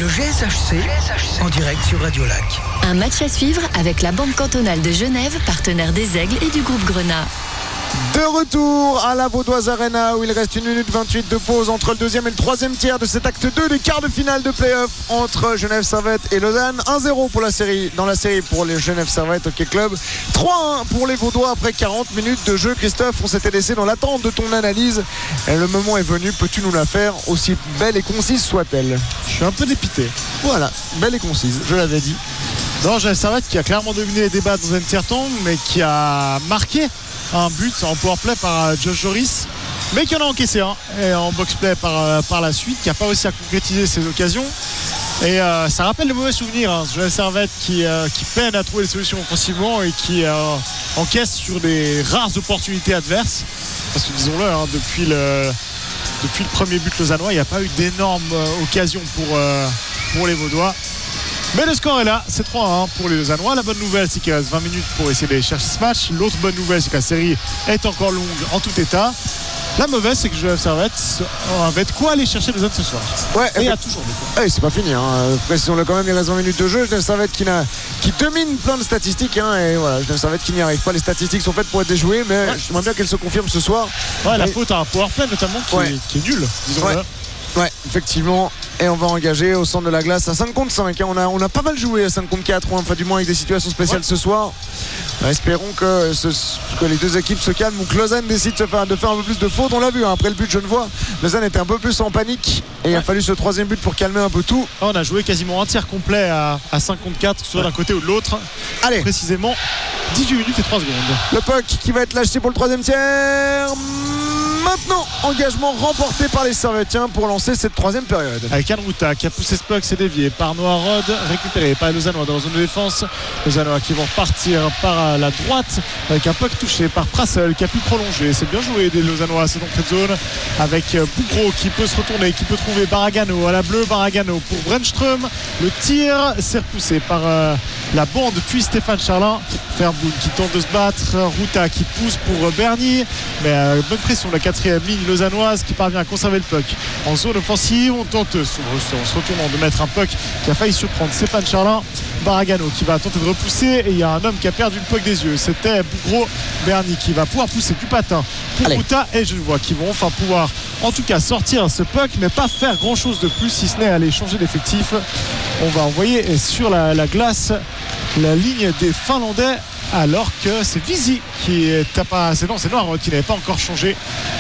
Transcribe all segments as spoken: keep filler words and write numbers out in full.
Le G S H C, en direct sur Radio Lac. Un match à suivre avec la Banque cantonale de Genève, partenaire des Aigles et du groupe Grenat. De retour à la Vaudoise Arena où il reste une minute vingt-huit de pause entre le deuxième et le troisième tiers de cet acte deux des quarts de finale de play-off entre Genève Servette et Lausanne. un zéro pour la série, dans la série pour les Genève Servette Hockey Club. trois un pour les Vaudois après quarante minutes de jeu. Christophe, on s'était laissé dans l'attente de ton analyse. Et le moment est venu, peux-tu nous la faire aussi belle et concise soit-elle? Je suis un peu dépité. Voilà, belle et concise, je l'avais dit. Non, Genève Servette qui a clairement dominé les débats dans un tiers-temps, mais qui a marqué un but en powerplay par Josh Joris, mais qui en a encaissé un et en box-play par, par la suite, qui n'a pas réussi à concrétiser ses occasions. Et euh, ça rappelle les mauvais souvenirs. Hein. Genève Servette qui, euh, qui peine à trouver des solutions offensivement et qui euh, encaisse sur des rares opportunités adverses. Parce que disons-le, hein, depuis, le, depuis le premier but lausannois, il n'y a pas eu d'énormes euh, occasions pour, euh, pour les Vaudois. Mais le score est là, c'est trois à un pour les Lausannois. La bonne nouvelle, c'est qu'il reste vingt minutes pour essayer d'aller chercher ce match. L'autre bonne nouvelle, c'est que la série est encore longue en tout état. La mauvaise, c'est que Genève Servette va être quoi aller chercher Lausanne ce soir. Ouais, et il y a toujours des quoi. Ouais, c'est pas fini. Hein. Précisons-le quand même, il reste vingt minutes de jeu. Genève Servette qui, n'a, qui domine plein de statistiques. Hein, et voilà, Genève Servette qui n'y arrive pas. Les statistiques sont faites pour être déjouées, mais ouais. J'aimerais bien qu'elles se confirment ce soir. Ouais, la et... faute à un powerplay notamment qui, ouais. est, qui est nul, disons-le. Ouais. Ouais, effectivement. Et on va engager au centre de la glace à cinq contre cinq. Hein. On, a, on a pas mal joué à cinq contre quatre, hein, enfin du moins avec des situations spéciales ouais. ce soir. Espérons que, ce, que les deux équipes se calment ou que Lausanne décide de faire, de faire un peu plus de fautes. On l'a vu hein, après le but Genevois. Lausanne était un peu plus en panique et ouais. il a fallu ce troisième but pour calmer un peu tout. On a joué quasiment un tiers complet à, à cinq contre quatre, soit ouais. d'un côté ou de l'autre. Allez, précisément dix-huit minutes et trois secondes. Le puck qui va être lâché pour le troisième tiers. Maintenant, engagement remporté par les Servettiens pour lancer cette troisième période. Avec Anne Routa qui a poussé ce puck, c'est dévié par Noirod, récupéré par les Lausannois dans la zone de défense. Les Lausannois qui vont repartir par la droite avec un puck touché par Prassel qui a pu prolonger. C'est bien joué des Lausannois à cette entrée de zone avec Bougro qui peut se retourner, qui peut trouver Baragano à la bleue. Baragano pour Brenström. Le tir s'est repoussé par euh, la bande puis Stéphane Charlin. Fairboul qui tente de se battre. Routa qui pousse pour Bernier. Mais euh, bonne pression la quatrième ligne lausannoise qui parvient à conserver le puck en zone offensive. On tente en se retournant de mettre un puck qui a failli surprendre Stéphane Charlin. Baragano qui va tenter de repousser et il y a un homme qui a perdu le puck des yeux. C'était Bougro. Bernier qui va pouvoir pousser du patin pour Routa et je le vois qui vont enfin pouvoir en tout cas sortir ce puck mais pas faire grand chose de plus si ce n'est aller changer d'effectif. On va envoyer sur la, la glace la ligne des Finlandais alors que c'est Visi qui est à pas c'est non c'est Noir qui n'avait pas encore changé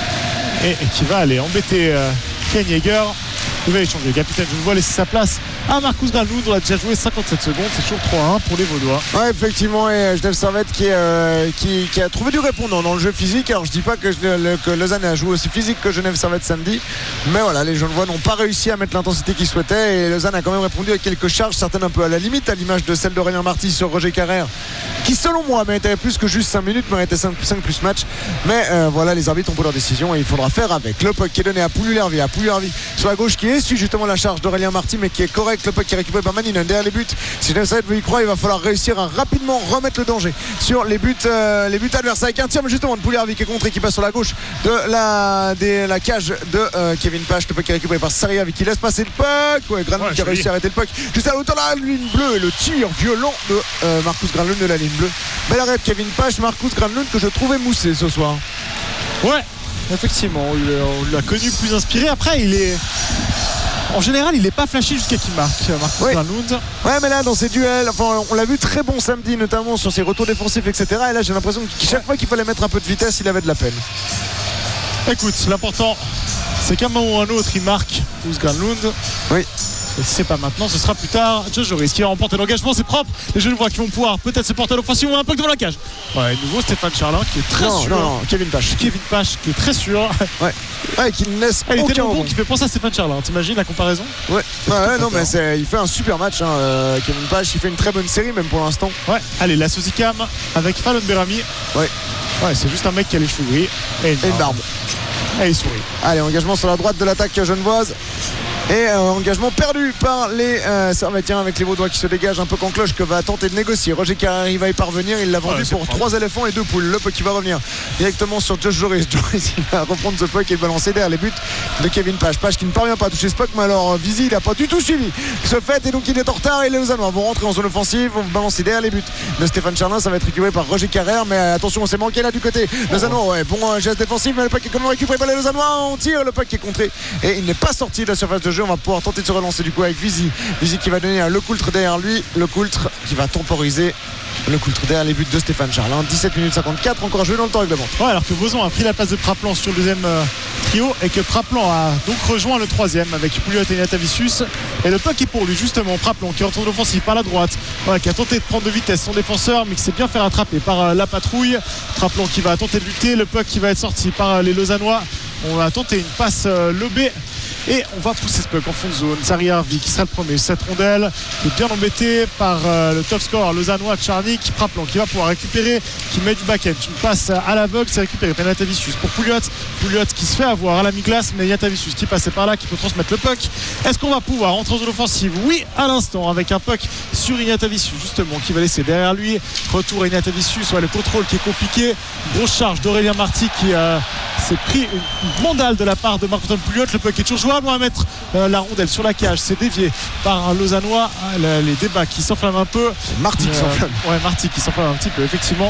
et, et qui va aller embêter euh, Ken Yeager. Il va échanger. Le capitaine je vois laisser sa place à Marcus Granlund. On a déjà joué cinquante-sept secondes. C'est toujours trois à un pour les Vaudois. Ouais, effectivement. Et Genève Servette qui, euh, qui, qui a trouvé du répondant dans le jeu physique. Alors je dis pas que, le, que Lausanne a joué aussi physique que Genève Servette samedi, mais voilà, les Genevois n'ont pas réussi à mettre l'intensité qu'ils souhaitaient et Lausanne a quand même répondu avec quelques charges, certaines un peu à la limite, à l'image de celle d'Aurélien Marty sur Roger Carrère, qui selon moi méritait plus que juste cinq minutes, méritait cinq plus match. Mais euh, voilà, les arbitres ont pris leur décision et il faudra faire avec. Le puck qui est donné à Pouliou-Lervi, à Pouliou-Lervi sur la gauche qui essuie justement la charge d'Aurélien Marty, mais qui est correct. Le puck qui est récupéré par Maninen derrière les buts. Si Genève Servette veut y croire, il va falloir réussir à rapidement remettre le danger sur les buts, euh, les buts adverses avec un tir, mais justement de Pouliou-Lervi qui est contré, qui passe sur la gauche de la, des, la cage de euh, Kevin Pache. Le puck qui est récupéré par Sariavi qui laisse passer le puck. Ouais, Granlund ouais, qui a réussi à arrêter le puck juste à l'auteur de la ligne bleue et le tir violent de euh, Marcus Granlund de la ligne bleue. Belle arrêt de Kevin Pache. Marcus Granlund que je trouvais moussé ce soir. Ouais, effectivement, on l'a connu plus inspiré. Après, il est. En général, il n'est pas flashé jusqu'à qu'il marque, Marcus oui. Granlund. Ouais, mais là, dans ses duels, enfin, on l'a vu très bon samedi, notamment sur ses retours défensifs, et cetera. Et là, j'ai l'impression que chaque fois qu'il fallait mettre un peu de vitesse, il avait de la peine. Écoute, l'important, c'est qu'à un moment ou un autre, il marque Marcus Granlund. Oui. Et si c'est pas maintenant, ce sera plus tard. Josh Joris qui va remporter l'engagement, c'est propre. Les jeunes voix qui vont pouvoir peut-être se porter à l'offensive ou un peu devant la cage. Ouais, nouveau Stéphane Charlin qui est très non, sûr. Non, non, Kevin Pache. Kevin Pache qui est très sûr. Ouais. Ouais, qui ne laisse ah, il aucun est tellement bon qui fait penser à Stéphane Charlin. T'imagines la comparaison? Ouais. Ouais, ouais non, mais c'est, il fait un super match. Hein, euh, Kevin Pache, il fait une très bonne série même pour l'instant. Ouais. Allez, la Sozicam avec Fallon Berami. Ouais. Ouais, c'est juste un mec qui a les cheveux gris et une, et une barbe. Et il sourit. Allez, engagement sur la droite de l'attaque genevoise. Et euh, engagement perdu par les euh, Servetiens avec les Vaudois qui se dégagent un peu qu'en cloche que va tenter de négocier. Roger Carrère, il va y parvenir. Il l'a vendu ouais, pour propre. trois éléphants et deux poules. Le puck qui va revenir directement sur Josh Joris. Joris il va reprendre ce puck et le balancer derrière les buts de Kevin Page. Page qui ne parvient pas à toucher ce puck, mais alors Visi il n'a pas du tout suivi ce fait et donc il est en retard et les Lausannois vont rentrer en zone offensive, vont balancer derrière les buts de Stéphane Charlin. Ça va être récupéré par Roger Carrère, mais attention, on s'est manqué là du côté Lausannois. Ouais, bon euh, geste défensif, mais le puck est quand même récupéré par les Lausannois. On tire, le puck qui est contré et il n'est pas sorti de la surface de jeu. On va pouvoir tenter de se relancer du coup avec Visi. Visi qui va donner à Le Coultre derrière lui. Le Coultre qui va temporiser Le Coultre derrière les buts de Stéphane Charlin. dix-sept minutes cinquante-quatre, encore joué dans le temps réglementaire. Ouais, alors que Boson a pris la place de Praplan sur le deuxième euh, trio et que Praplan a donc rejoint le troisième avec Pouliot et Natavicius. Et le puck est pour lui justement. Praplan qui retourne l'offensive par la droite, ouais, qui a tenté de prendre de vitesse son défenseur mais qui s'est bien fait rattraper par euh, la patrouille. Praplan qui va tenter de lutter. Le puck qui va être sorti par euh, les Lausannois. On va tenter une passe euh, lobée. Et on va pousser ce puck en fond de zone. Sari Harvey qui sera le premier. Cette rondelle qui est bien embêtée par euh, le top score lausannois Tcharnik. Praplan qui va pouvoir récupérer, qui met du back-end. Une passe à l'aveugle, c'est récupéré par Natavicius pour Pouliot. Pouliot qui se fait avoir à la mi-glace, mais Natavicius qui passait par là, qui peut transmettre le puck. Est-ce qu'on va pouvoir entrer en zone offensive? Oui, à l'instant, avec un puck sur Ignatavicius justement qui va laisser derrière lui. Retour à Ignatavicius, ouais, le contrôle qui est compliqué. Grosse charge d'Aurélien Marty qui euh, s'est pris une mandale de la part de Marc-Antoine Pouliot. Le puck est toujours jouable. On va mettre euh, la rondelle sur la cage. C'est dévié par un Lausannois. Ah, la, les débats qui s'enflamment un peu. Marty qui s'enflamme. Ouais, Marty qui s'enflamme un petit peu, effectivement.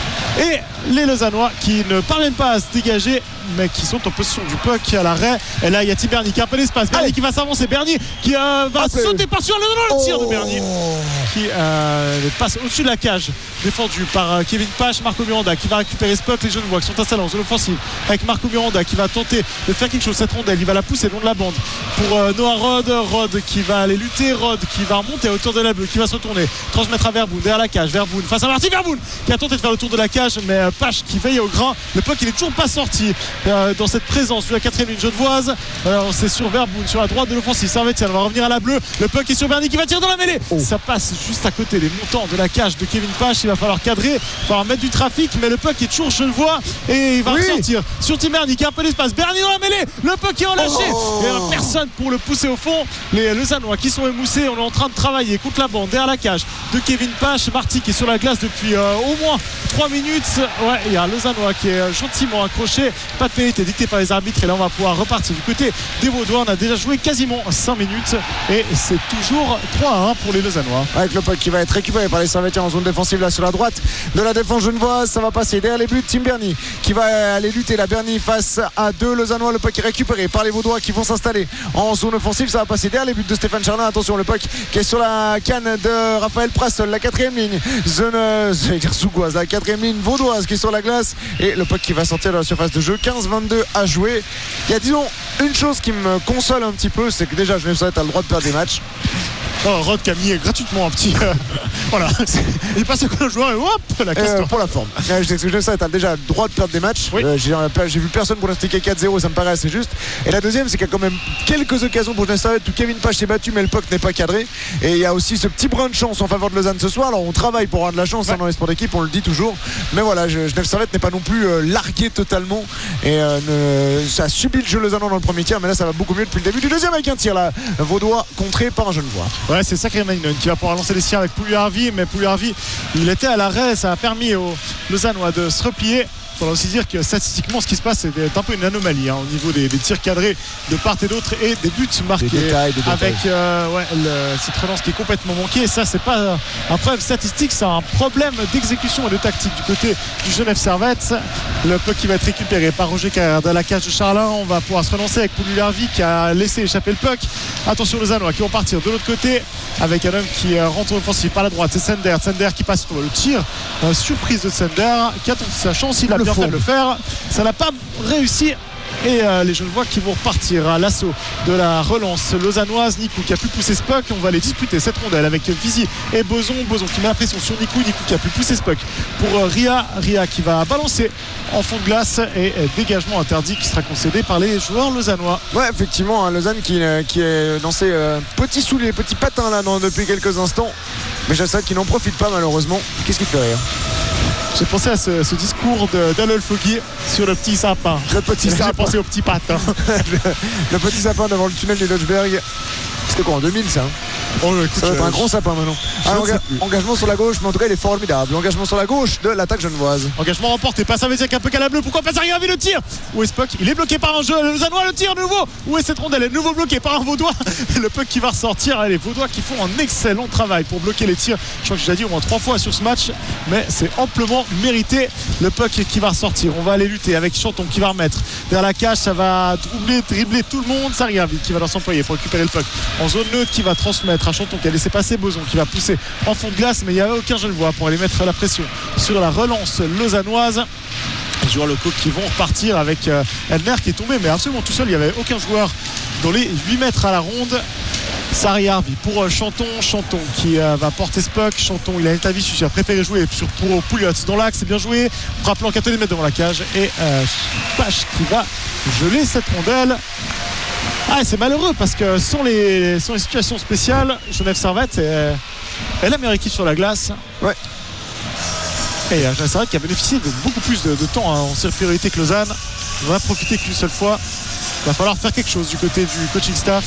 Et les Lausannois qui ne parviennent pas à se dégager, mais qui sont en position du puck à l'arrêt. Et là, il y a Tim Berny qui a un peu d'espace. Berny qui va s'avancer. Berny qui euh, va ah, sauter par sur le, le tir oh. de Berny qui euh, passe au-dessus de la cage, défendu par euh, Kevin Page. Marco Miranda qui va récupérer ce puck. Les Genevois qui sont installés en zone offensive avec Marco Miranda qui va tenter de faire quelque chose. Cette rondelle, il va la pousser le long de la bande pour euh, Noah Rod. Rod qui va aller lutter. Rod qui va remonter à hauteur de la bleue, qui va se retourner, transmettre à Verboon derrière la cage. Verboon face à Marty Verboon qui a tenté de faire le tour de la cage, mais euh, Page qui veille au grain. Le puck il est toujours pas sorti euh, dans cette présence de la quatrième ligne genevoise. Alors c'est sur Verboon sur la droite de l'offensive. Servetiens va revenir à la bleue. Le puck est sur Berny qui va tirer dans la mêlée. Oh. Ça passe juste à côté des montants de la cage de Kevin Page. Il va falloir cadrer, il va falloir mettre du trafic, mais le puck est toujours genevois et il va oui. ressortir sur Tim Berny qui a un peu d'espace. Berny dans la mêlée. Le puck est relâché. Oh. Et alors, personne pour le pousser au fond. Les Lausannois qui sont émoussés. On est en train de travailler contre la bande derrière la cage de Kevin Page. Marty qui est sur la glace depuis euh, au moins trois minutes. Ouais, il y a un Lausannois qui est gentiment accroché. Pas de pénalité dictée par les arbitres. Et là, on va pouvoir repartir du côté des Vaudois. On a déjà joué quasiment cinq minutes et c'est toujours trois à un pour les Lausannois. Avec le puck qui va être récupéré par les Servetiens en zone défensive là sur la droite de la défense genevoise. Ça va passer derrière les buts. Tim Berny qui va aller lutter. La Berny face à deux Lausannois. Le puck est récupéré par les Vaudois qui vont s'installer en zone offensive. Ça va passer derrière les buts de Stéphane Charlin. Attention, le puck qui est sur la canne de Raphaël Prassel. La quatrième ligne zone, j'allais dire sougoise, la quatrième ligne vaudoise qui est sur la glace et le puck qui va sortir de la surface de jeu. Quinze vingt-deux à jouer. Il y a disons une chose qui me console un petit peu, c'est que déjà Genève Servette a le droit de perdre des matchs. Oh, Rod qui a mis gratuitement un petit euh, voilà, il passe à le joueur et hop la casse euh, pour la forme. euh, je Genève Servette a déjà le droit de perdre des matchs. Oui. euh, j'ai, j'ai vu personne pronostiquer quatre zéro, ça me paraît assez juste. Et la deuxième, c'est qu'il y a quand même quelques occasions pour Genève Servette où Kevin Page s'est battu mais le puck n'est pas cadré. Et il y a aussi ce petit brin de chance en faveur de Lausanne ce soir. Alors on travaille pour avoir de la chance, ouais. hein, dans les sports d'équipe, on le dit toujours. Mais voilà, Genève Servette n'est pas non plus euh, largué totalement et euh, ne, ça a subi le jeu lausannois dans le premier tir, mais là ça va beaucoup mieux depuis le début du deuxième avec un tir là, Vaudois contré par un Genevois. Ouais, c'est sacré Magnon qui va pouvoir lancer les siens avec Pouliot Harvey, mais Pouliot Harvey il était à l'arrêt, ça a permis aux Lausannois de se replier. Il faudra aussi dire que statistiquement ce qui se passe c'est un peu une anomalie hein, au niveau des, des tirs cadrés de part et d'autre et des buts marqués des détails, des avec euh, ouais, le, cette relance qui est complètement manquée. Et ça c'est pas un problème statistique, c'est un problème d'exécution et de tactique du côté du Genève Servette. Le puck qui va être récupéré par Roger Carrère dans la cage de Charlin. On va pouvoir se relancer avec Pouliot Harvey qui a laissé échapper le puck. Attention les Lausannois qui vont partir de l'autre côté avec un homme qui rentre offensif par la droite, c'est Sender. Sender qui passe sur le tir, euh, surprise de Sender qui a tenté sa chance, il a bien fait de le faire, ça n'a pas réussi. Et euh, les Genevois qui vont repartir à l'assaut de la relance lausannoise. Nikou qui a pu pousser ce puck. On va aller disputer cette rondelle avec Visi et Boson. Boson qui met la pression sur Nikou. Nikou qui a pu pousser ce puck pour euh, Ria. Ria qui va balancer en fond de glace et euh, dégagement interdit qui sera concédé par les joueurs lausannois. Ouais, effectivement, hein, Lausanne qui, euh, qui est dans ses euh, petits souliers, petits patins là dans, depuis quelques instants. Mais je sais qu'il n'en profite pas malheureusement. Qu'est-ce qui fait rire? J'ai pensé à ce, ce discours de d'Alol Foggy sur le petit sapin. Le petit sapin. J'ai pensé au petit patin. le, le petit sapin devant le tunnel des Lodgeberg. C'était quoi en deux mille ça hein Oh, écoute, ça va être euh, un gros sapin maintenant. Ah, enga- engagement sur la gauche, mais en tout cas il est formidable. Engagement sur la gauche de l'attaque genevoise. Engagement remporté, passe à Véziac un peu qu'à la bleue. Pourquoi pas arriver le tir? Où est ce puck? Il est bloqué par un jeu. Le Lausannois, le tir nouveau. Où est cette rondelle? Elle est nouveau bloquée par un Vaudois. Et le puck qui va ressortir. Les Vaudois qui font un excellent travail pour bloquer les tirs. Je crois que j'ai déjà dit au moins trois fois sur ce match, mais c'est amplement mérité. Le puck qui va ressortir. On va aller lutter avec Chanton qui va remettre derrière la cage. Ça va troubler, dribbler tout le monde. Ça regarde qui va dans s'employer pour récupérer le puck en zone neutre, qui va transmettre à Chanton qui a laissé passer Boson, qui va pousser en fond de glace, mais il n'y avait aucun Genevois pour aller mettre la pression sur la relance lausannoise. Les joueurs locaux qui vont repartir avec euh, Elner qui est tombé mais absolument tout seul. Il n'y avait aucun joueur dans les huit mètres à la ronde. Sari Harvey pour euh, Chanton Chanton qui euh, va porter ce puck. Chanton, il a une avis, il a préféré jouer sur, pour Pouliot dans l'axe, c'est bien joué, rappelant qu'à mètres devant la cage, et euh, Pache qui va geler cette rondelle. Ah, c'est malheureux parce que sans les, sans les situations spéciales, Genève Servette est, est la meilleure équipe sur la glace. Ouais. Et Genève Servette qui a bénéficié de beaucoup plus de, de temps hein, en supériorité que Lausanne. On va profiter qu'une seule fois. Il va falloir faire quelque chose du côté du coaching staff.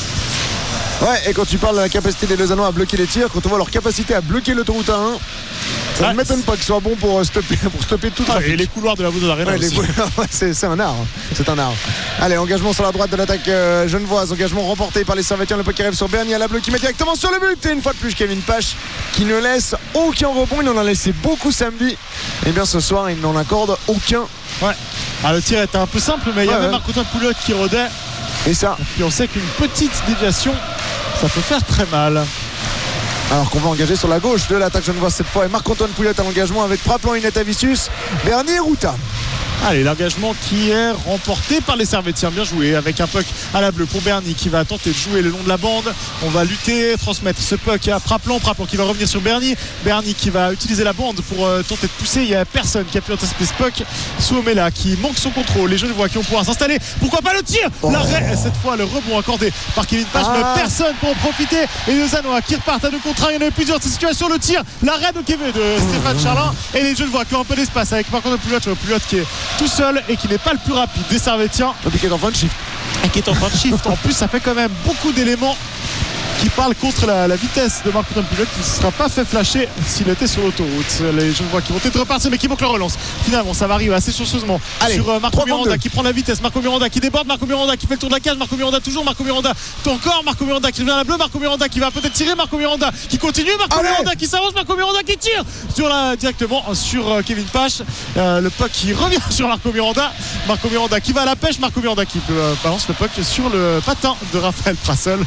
Ouais, et quand tu parles de la capacité des Lausannois à bloquer les tirs, quand on voit leur capacité à bloquer l'autoroute A un, ça ne ouais, m'étonne pas qu'ils soient bons pour stopper, pour stopper tout ah, trafic. et les couloirs de la Vaudois Arena Ouais, les aussi. couloirs, ouais, c'est, c'est un art. C'est un art. Allez, engagement sur la droite de l'attaque euh, genevoise. Engagement remporté par les Servetiens. Le puck qui arrive sur Bernier à la bleue qui met directement sur le but. Et une fois de plus, Kevin Pache qui ne laisse aucun rebond. Il en a laissé beaucoup samedi. Et bien ce soir, il n'en accorde aucun. Ouais. Ah, le tir était un peu simple, mais il y ouais, avait ouais. Marc-Antoine Pouliot qui rodait. Et ça. Et puis on sait qu'une petite déviation, ça peut faire très mal. Alors qu'on va engager sur la gauche de l'attaque genevoise cette fois. Et Marc-Antoine Pouliot à l'engagement avec Praplan, Ineta Vicius, Bernier, Routa. Allez, l'engagement qui est remporté par les Servetiens, bien joué, avec un puck à la bleue pour Bernie qui va tenter de jouer le long de la bande. On va lutter, transmettre ce puck à Praplan, Praplan qui va revenir sur Bernie, Bernie qui va utiliser la bande pour euh, tenter de pousser. Il n'y a personne qui a pu anticiper ce puck. Suomela qui manque son contrôle, les Genevois qui vont pouvoir s'installer. Pourquoi pas le tir? Oh. L'arrêt, cette fois le rebond accordé par Kevin Pache, Ah. mais personne pour en profiter. Et les Lausannois qui repartent à deux contre un. Il y en a eu plusieurs de ces situations. Le tir, l'arrêt de Kevin de Stéphane Charlin, et les Genevois qui ont un peu d'espace avec Marc-Antoine Pouliot, Pouliot qui est tout seul et qui n'est pas le plus rapide des Servetiens Et qui est en fin de shift. et qui est en train de shift. En plus, ça fait quand même beaucoup d'éléments qui parlent contre la, la vitesse de Marc-Antoine Pouliot qui ne sera pas fait flasher s'il était sur l'autoroute. Les Genevois qui vont être repartis mais qui manquent la relance. Finalement, ça va arriver assez chanceusement sur euh, Marco Miranda qui prend la vitesse. Marco Miranda qui déborde. Marco Miranda qui fait le tour de la cage. Marco Miranda toujours. Marco Miranda encore. Marco Miranda qui revient à la bleue. Marco Miranda qui va peut-être tirer. Marco Miranda qui continue. Marco Allez. Miranda qui s'avance. Marco Miranda qui tire sur la, directement sur euh, Kevin Pache. Euh, le puck qui revient sur Marco Miranda. Marco Miranda qui va à la pêche. Marco Miranda qui euh, balance le puck sur le patin de Raphaël Prassel.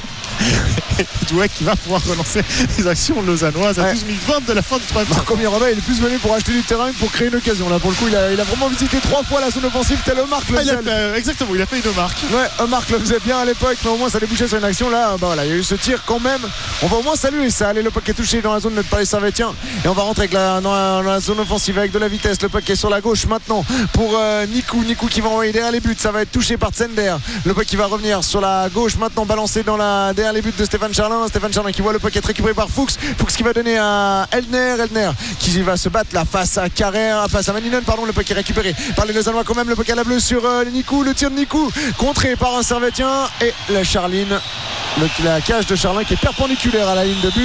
Douai qui va pouvoir relancer les actions lausannoises à ouais. douze minutes vingt de la fin du troisième. Marco Miranda, il est plus venu pour acheter du terrain que pour créer une occasion. Là, pour le coup, il a, il a vraiment visité trois fois la zone offensive. Tel Marc le Ah, il a faisait. fait, euh, exactement, il a fait une marque. Ouais, Marc le faisait bien à l'époque, mais au moins ça débouchait sur une action. Là, bah voilà, il y a eu ce tir quand même. On va au moins saluer ça. Allez, le puck est touché dans la zone de par les Servetiens. Et on va rentrer avec la, dans, la, dans la zone offensive avec de la vitesse. Le puck est sur la gauche maintenant pour euh, Nikou. Nikou qui va envoyer derrière les buts. Ça va être touché par Tsender. Le puck qui va revenir sur la gauche maintenant, balancé dans la, derrière les buts de Stéphane Charlin. Stéphane Charlin qui voit le puck être récupéré par Fuchs. Fuchs qui va donner à Elner. Elner qui va se battre là face à Carrère, face à Maninen, pardon. Le puck est récupéré par les Lausannois quand même. Le puck à la bleue sur euh, Nikou. Le tir de Nikou contré par un Servetien. Et la Charline, le, la cage de Charlin qui est perpendiculaire à la ligne de but.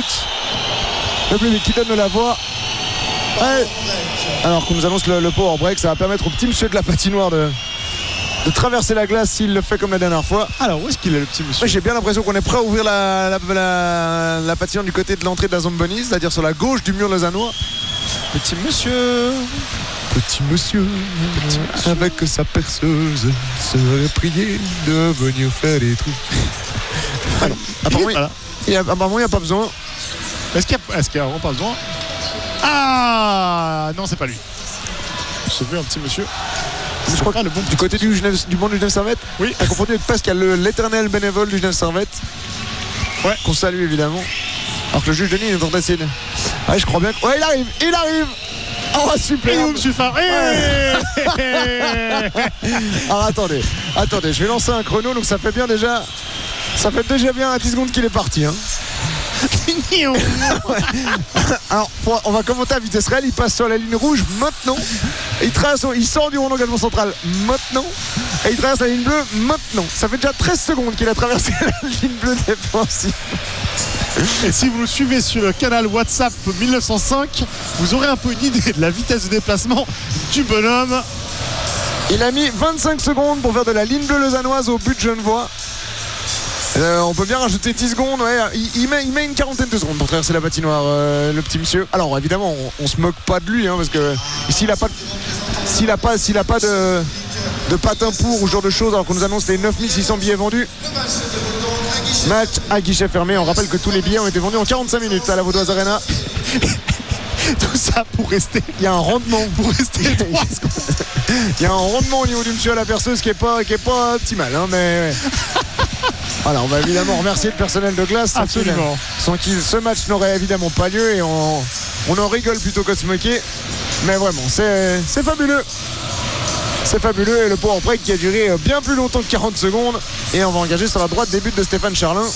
Le bleu qui donne la voix. Ouais. Alors qu'on nous annonce le, le power break, ça va permettre au petit monsieur de la patinoire de, de traverser la glace s'il le fait comme la dernière fois. Alors où est-ce qu'il est le petit monsieur? Ouais, j'ai bien l'impression qu'on est prêt à ouvrir la, la, la, la patinoire du côté de l'entrée de la zone bonus, c'est-à-dire sur la gauche du mur lausannois. Petit monsieur. Petit monsieur, Petit monsieur. Avec sa perceuse, serait prié de venir faire des trous. Ah non, apparemment, voilà. il n'y a, apparemment, il n'y a pas besoin. Est-ce qu'il y a, est-ce qu'il y a vraiment pas besoin? Ah non, c'est pas lui. J'ai vu un petit monsieur. Je crois que le bon du côté du, Genève, du monde du Genève Servette. Oui. À confondu avec Pascal, le, l'éternel bénévole du Genève Servette. Ouais. Qu'on salue évidemment. Alors que le juge Denis est en train d'essayer. Ouais, je crois bien. Que... Ouais, il arrive, il arrive. Oh, super. Et où, monsieur Favre? Alors attendez, attendez, je vais lancer un chrono, donc ça fait bien déjà. Ça fait déjà bien à dix secondes qu'il est parti. Hein. Alors, pour- on va commenter à vitesse réelle. Il passe sur la ligne rouge maintenant. Il, traverse, il sort du rond d'engagement central maintenant. Et il traverse la ligne bleue maintenant. Ça fait déjà treize secondes qu'il a traversé la ligne bleue défensive. Et si vous nous suivez sur le canal WhatsApp mille neuf cent cinq, vous aurez un peu une idée de la vitesse de déplacement du bonhomme. Il a mis vingt-cinq secondes pour faire de la ligne bleue lausannoise au but Genevois. Euh, on peut bien rajouter dix secondes, ouais. il, il, met, il met une quarantaine de secondes pour traverser la patinoire, euh, le petit monsieur. Alors évidemment, on, on se moque pas de lui, hein, parce que s'il a pas, s'il a pas, s'il a pas de, de patin pour ou ce genre de choses, alors qu'on nous annonce les neuf mille six cents billets vendus. Match à guichet fermé. On rappelle que tous les billets ont été vendus en quarante-cinq minutes à la Vaudoise Arena. Tout ça pour rester. Il y a un rendement pour rester trois secondes. Il y a un rendement au niveau du monsieur à la perceuse qui est pas, qui est pas optimal, hein, mais. Voilà, on va évidemment remercier le personnel de glace sans qui, sans qui ce match n'aurait évidemment pas lieu et on, on en rigole plutôt que de se moquer. Mais vraiment, c'est, c'est fabuleux. C'est fabuleux et le power break qui a duré bien plus longtemps que quarante secondes. Et on va engager sur la droite des buts de Stéphane Charlin.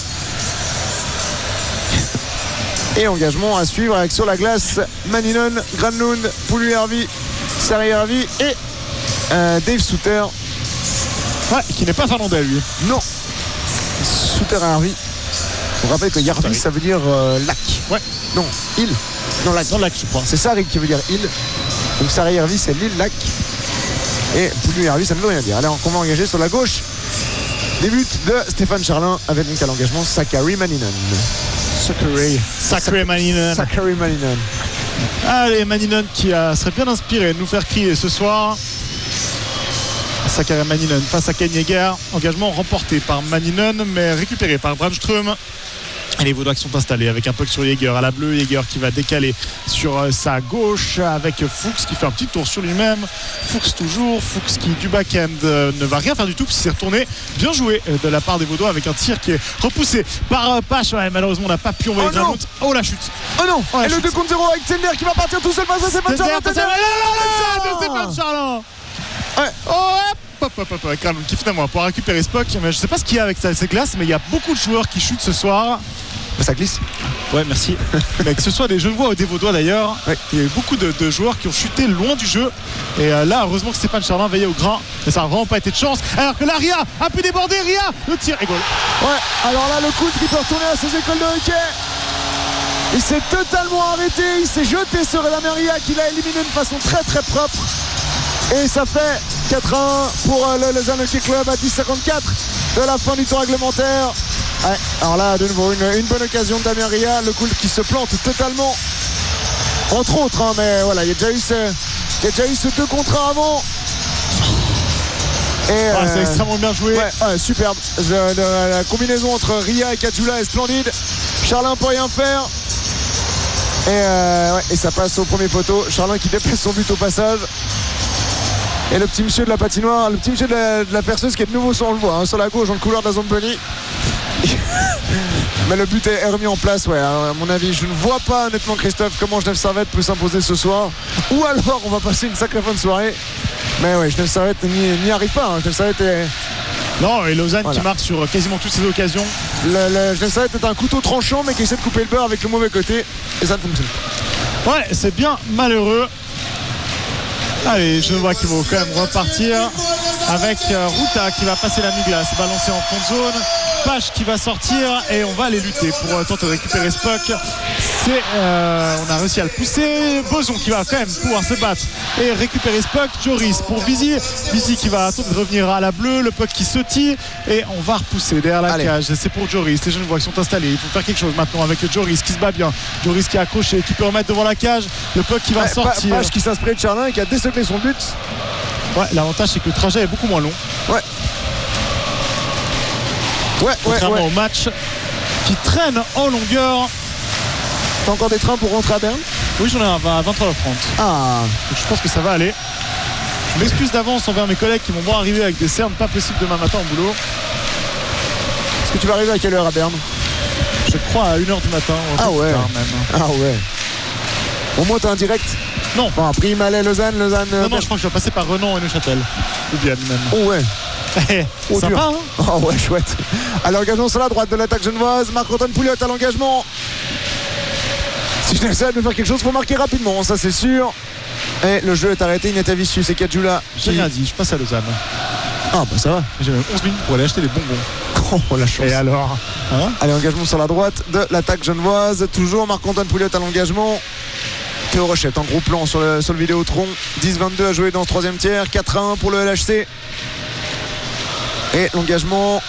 Et engagement à suivre avec sur la glace Maninon, Granlund, Poulu Hervey, Sarri Hervey et euh, Dave Souter. Ouais, qui n'est pas finlandais lui. Non. Souter et Hervey. On rappelle que Järvi ça veut dire euh, lac. Ouais. Non, île. Non, lac. Non, lac, je crois. C'est Sarri qui veut dire île. Donc Sarri Hervey c'est l'île lac. Et Poulu Hervey ça ne veut rien dire. Allez, on va engager sur la gauche. Début de Stéphane Charlin avec donc à l'engagement Sakari Maninon. Sakari. Sakari Maninon. Sakari Maninon. Allez, Maninon qui a, serait bien inspiré de nous faire crier ce soir. Sakari Maninon face à Ken Yeager. Engagement remporté par Maninon mais récupéré par Bramström. Et les Vaudois qui sont installés avec un puck sur Yeager à la bleue. Yeager qui va décaler sur euh, sa gauche avec Fuchs qui fait un petit tour sur lui-même. Fuchs toujours. Fuchs qui du back-end euh, ne va rien faire du tout puisqu'il s'est retourné. Bien joué euh, de la part des Vaudois avec un tir qui est repoussé par euh, Pache. Ouais, malheureusement on n'a pas pu envoyer oh Granlund. Oh la chute. Oh non oh, et le deux contre zéro avec Tsender qui va partir tout seul face à Stéphane Charlin. Stéphane Charlin. Ouais. Oh ouais. Hop, hop, hop, hop, qui finalement pour récupérer Spock. Mais je sais pas ce qu'il y a avec ces glaces, mais il y a beaucoup de joueurs qui chutent ce soir. Ça glisse. Ouais, merci. Mais que ce soit des Genevois ou des Vaudois d'ailleurs, ouais. Il y a eu beaucoup de, de joueurs qui ont chuté loin du jeu. Et euh, là, heureusement que Stéphane Charlin veillait au grain. Mais ça n'a vraiment pas été de chance. Alors que là, Ria a pu déborder. Ria, le tir et goal. Ouais, alors là, le coup qui peut retourner à ses écoles de hockey. Il s'est totalement arrêté. Il s'est jeté sur Adam Ria qui l'a éliminé de façon très très propre. Et ça fait quatre à un pour le Lausanne Hockey Club à dix cinquante-quatre de la fin du temps réglementaire. Ouais, alors là, de nouveau, une, une bonne occasion de Damien Ria, le coup qui se plante totalement. Entre autres, hein, mais voilà, il y a déjà eu ce, il y a déjà eu ce deux contre un avant. Et ah, euh, c'est extrêmement bien joué. Ouais, ouais, superbe. The, the, la combinaison entre Ria et Kajula est splendide. Charlin peut rien faire. Et, euh, ouais, et ça passe au premier poteau. Charlin qui déplace son but au passage. Et le petit monsieur de la patinoire, le petit monsieur de la, de la perceuse qui est de nouveau sur, on le voit, hein, sur la gauche, dans le couloir de la zone bunny. Mais le but est remis en place, ouais. À mon avis, je ne vois pas honnêtement, Christophe, comment Genève Servette peut s'imposer ce soir. Ou alors on va passer une sacrée fin de soirée. Mais ouais, Genève Servette n'y arrive pas. Hein. Genève Servette est... Non, et Lausanne voilà. Qui marque sur quasiment toutes ses occasions. Le, le Genève Servette est un couteau tranchant, mais qui essaie de couper le beurre avec le mauvais côté. Et ça ne fonctionne pas. Ouais, c'est bien malheureux. Allez, je vois qu'ils vont quand même repartir avec Ruta qui va passer la mi-glace, balancer en fond de zone. Pache qui va sortir et on va aller lutter pour tenter de récupérer Spock. C'est, euh, on a réussi à le pousser. Boson qui va quand même pouvoir se battre et récupérer Spock. Joris pour Vizy. Vizy qui va tenter de revenir à la bleue. Le puck qui sautille et on va repousser derrière la Allez. cage. C'est pour Joris. Les jeunes voix qui sont installés. Il faut faire quelque chose maintenant avec Joris qui se bat bien. Joris qui est accroché, qui peut remettre devant la cage. Le puck qui va ouais, sortir. Pache qui s'inspire de Charlin et qui a décelé son but. Ouais, l'avantage c'est que le trajet est beaucoup moins long. Ouais. Ouais, contrairement ouais, ouais. au match qui traîne en longueur. T'as encore des trains pour rentrer à Berne? Oui, j'en ai un à vingt-trois heures trente. Ah. Donc je pense que ça va aller. Je m'excuse d'avance envers mes collègues qui vont voir arriver avec des cernes pas possibles demain matin au boulot. Est-ce que tu vas arriver à quelle heure à Berne? Je crois à une heure du matin. Ah ouais. Tard, même. Ah ouais. Au moins t'as un direct? Non. Enfin, Prix, Malais, Lausanne, Lausanne. Non, non, je crois que je vais passer par Renan et Neuchâtel. Ou bien même. Oh ouais. Oh, sympa, dur. hein. Oh ouais, chouette. À l'engagement sur la droite de l'attaque genevoise, Marc-Antoine Pouliot à l'engagement. Si je n'essaie de faire quelque chose, il faut marquer rapidement, ça c'est sûr. Et le jeu est arrêté, Ineta Vicius et Kajula. J'ai rien dit, je passe à Lausanne. Ah bah ça va. J'ai même onze minutes pour aller acheter des bonbons. Oh la chance. Et alors hein. Allez, engagement sur la droite de l'attaque genevoise. Toujours Marc-Antoine Pouliot à l'engagement. Théo Rochette en gros plan sur le, sur le Vidéotron. dix vingt-deux à jouer dans ce troisième tiers. quatre à un pour le L H C. Et l'engagement